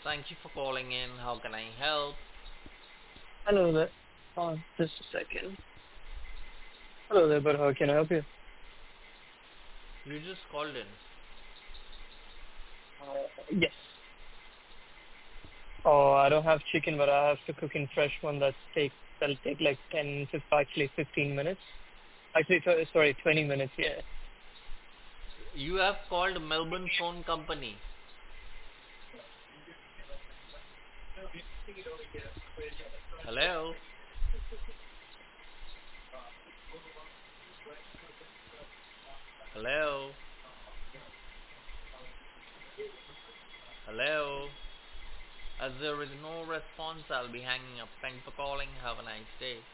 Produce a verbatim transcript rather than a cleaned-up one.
Thank you for calling in. How can I help? Hello there. Uh, just a second. Hello there, but how can I help you? You just called in. Uh, yes. Oh, I don't have chicken, but I have to cook in fresh one that take that'll take like ten, fif- actually fifteen minutes. Actually, th- sorry, twenty minutes. Yeah. You have called Melbourne Phone Company. Hello? Hello? Hello? As there is no response, I'll be hanging up. Thanks for calling. Have a nice day.